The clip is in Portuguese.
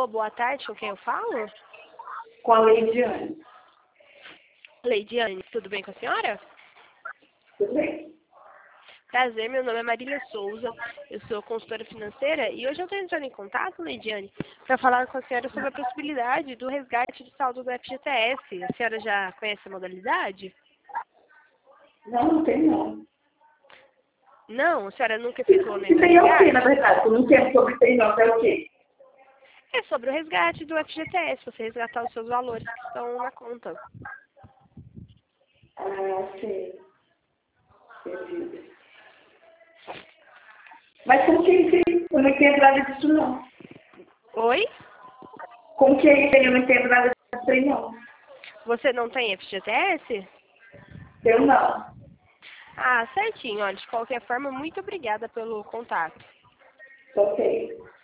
Alô, boa tarde, com quem eu falo? Com a Leidiane. Leidiane, tudo bem com a senhora? Tudo bem? Prazer, meu nome é Marília Souza, eu sou consultora financeira e hoje eu estou entrando em contato, Leidiane, para falar com a senhora sobre a possibilidade do resgate do saldo do FGTS. A senhora já conhece a modalidade? Não, não tem não. Não, a senhora nunca efetuou Se nenhum tem é o quê, na resgate? verdade? Eu não entendo sobre tem não, é o quê? É sobre o resgate do FGTS, você resgatar os seus valores que estão na conta. Ah, sei. Entendi. Mas como que eu não entendo nada disso não? Oi? Como que eu não entendo nada disso aí não? Você não tem FGTS? Eu não. Ah, certinho. Olha, de qualquer forma, muito obrigada pelo contato. Ok.